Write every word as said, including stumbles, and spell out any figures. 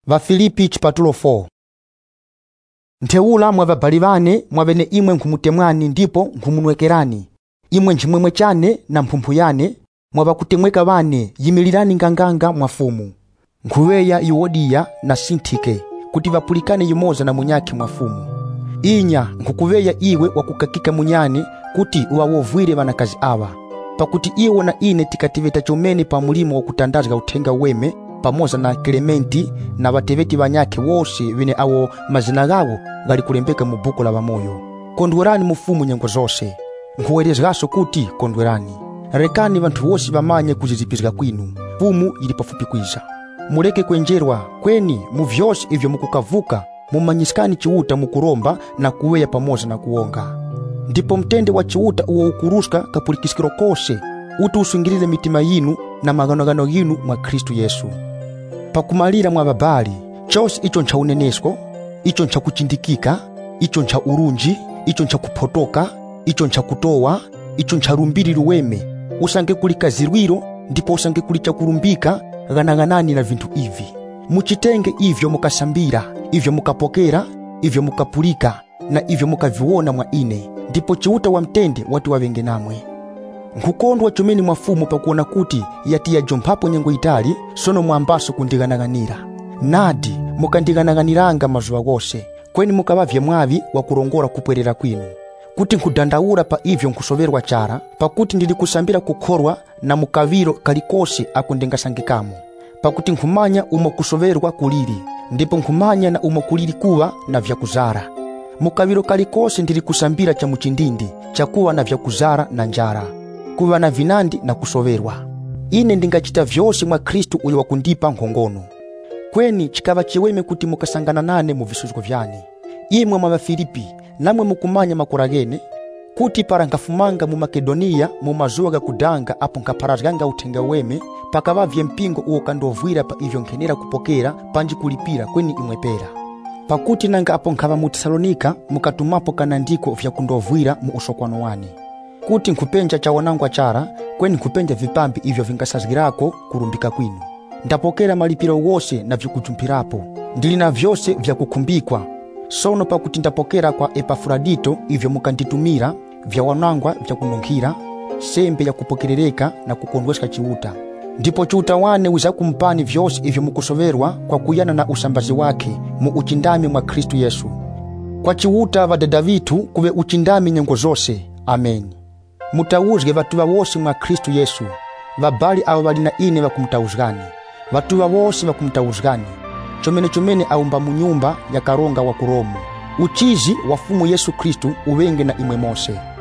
Vafilipi chipatulo four. Ntheula mwa vabali vane mwavene imwe nkhumutemwani ndipo nkhumunwekerani. Imwe nchimwemwe chane na mphumphu yane mwavakutemweka vane yimilirani nganganga mwafumu. Nkhuweya Yuodiya na Sintike kuti vapulikane yumoza na munyake mwafumu. Inya nkhukuveya iwe wakukakika munyani kuti uwawovwire vanakazi awa. Pakuti iwo na ine tikativeta chomene pa mulimo wa kutandaza uthenga weme pamoza na Klementi na vateveti vanyake wose vine awo mazina gawo gali kulembeka mu buku la vamoyo. Kondwerani mufumu nyengo zose. Nkhuwerezgaso kuti kondwerani. Rekani vantu wose vamanye kuzizipizga kwinu. Fumu ili pafupi kwiza. Muleke kwenjerwa kweni mu vyose ivyo mukukavuka mumanyisikani chiuta mukuromba na kuweya pamoza na kuonga. Ndipo mtende wa chiuta uwo ukuruska kapulikisikiro kose utu usungirire mitima yinu na maganogano yinu mwa Kristu Yesu. Pakumalira mwa babali chose icho ncha unenesko, icho ncha kuchindikika, icho ncha urunji, icho ncha kupotoka, icho ncha kutowa, icho ncha rumbiri ruweme, usange kulikazirwiro ndipo usange kulicha kurumbika ganaganani na vintu ivi. Muchitenge ivyo mukasambira, ivyo mukapokera, ivyo mukapulika na ivyo mukaviwona mwa ine, ndipo chiuta wa mtende watu wavenge namwe. Nkukondwa chomeni mwafumu pakuona kuti yati ya jompapo nyengo itali sono mwambaso kundiganaganira. Nadi mukandiganaganiranga mazuwa gose kweni mukavavye mwavi wa kurongora kupwerera kwinu. Kuti nkudandaura pa ivyo nkusoverwa chara pakuti ndili kusambira kukorwa na mukaviro kalikose akundengasangikamo. Pakuti nkumanya umo kusoverwa kuliri ndipo nkumanya na umo kuliri kuwa na vya kuzara. Mukaviro kalikose ndili kusambira cha muchindindi cha kuwa na vya kuzara na njara, kuwa na vinandi na kusoverwa. Ine ndingachita vyose mwa Kristu uyo wakundipa nkhongono. Kweni chikava chiweme kuti mukasangana nane mu visuzgo vyane. Imwe mwa Vafilipi namwe mukumanya makuragene kuti para nkafumanga mu Makedonia mu mazuwa ga kudanga apo nkaparazganga uthenga weme pakavavye mpingo uwo kandovwira pa ivyo nkhenera kupokera panji kulipira kweni imwepera. Pakuti nanga apo nkava mu Tesalonika mukatumapo kanandiko vya kundovwira mu usokwano wane. Kuti nkupenja cha wanangwa chara kweni nkupenja vipambi ivyo vingasazgirako kurumbika kwinu. Ndapokera malipiro wose na vyukuchumpirapo. Ndili na vyose vya kukumbikwa. Sono pakuti ndapokera kwa Epafrodito ivyo mukanditumira vya wanangwa vya kununkhira sembe ya kupokerereka na kukondwesha chiuta. Ndipo chiuta wane uza kumpani vyose ivyo mukusoverwa kwa kuyana na usambazi wake mu uchindami mwa Kristu Yesu. Kwa chiuta vadada vitu kuwe uchindami nyengo zose. Amen. Mutauzge vatuwa wose mwa Kristu Yesu. Vabali awa valina ine vakumtauzgani. Vatuwa wose vakumtauzgani. Chomene chomene aumba munyumba ya karonga wa kuromu. Uchizi wa fumu Yesu Kristu uwenge na imwe mose.